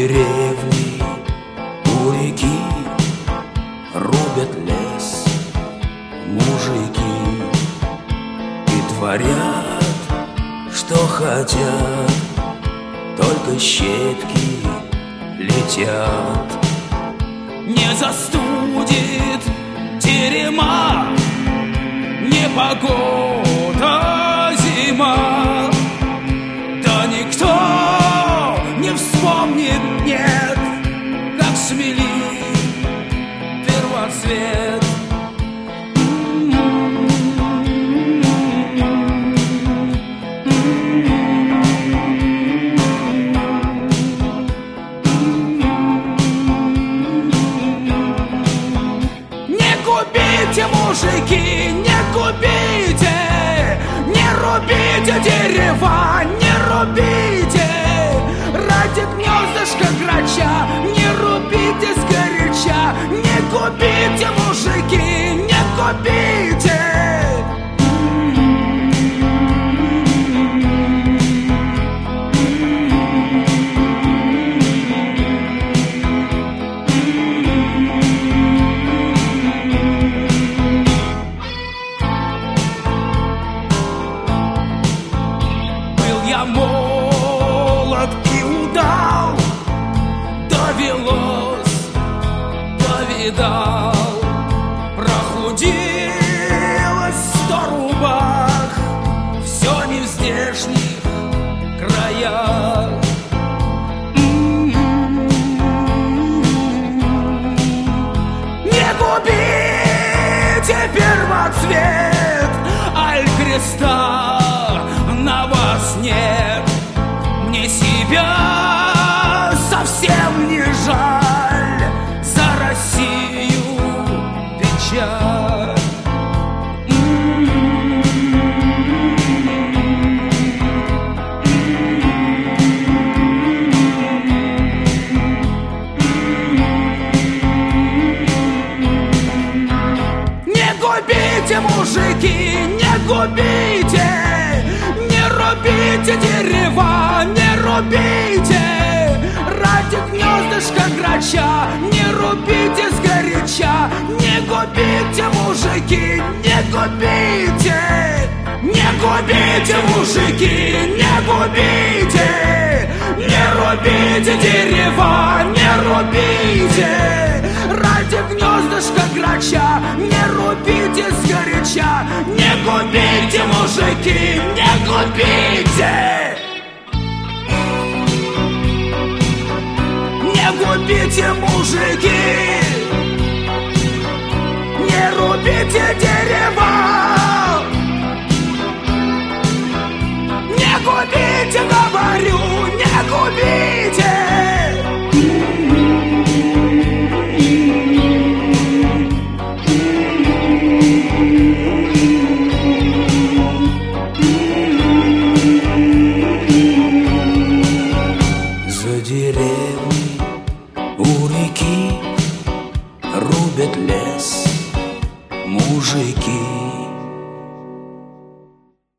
деревни у реки рубят лес мужики и творят, что хотят, только щепки летят. Не застудит терема непогода зима, да никто не вспомнит, нет, как смели первоцвет. Не губите, мужики, не губите, не рубите дерева, не рубите ради гнездышка грача, не рубите сгоряча, не губите, мужики, не губите. Я молод и удал, довелось, повидал, прохудилось 100 рубах, все не в здешних краях. Не губите первоцвет, аль креста на вас нет, мне себя совсем не жаль, за Россию печаль. Не губите, мужики, не губите, не рубите дерева, не рубите ради гнездышка грача, не рубите сгоряча, не губите, мужики, не губите, не губите, мужики, не губите, не рубите дерева, не рубите ради гнездышка грача, не рубите сгоряча, не губите, мужики, не губите. Не губите, мужики, не рубите дерева.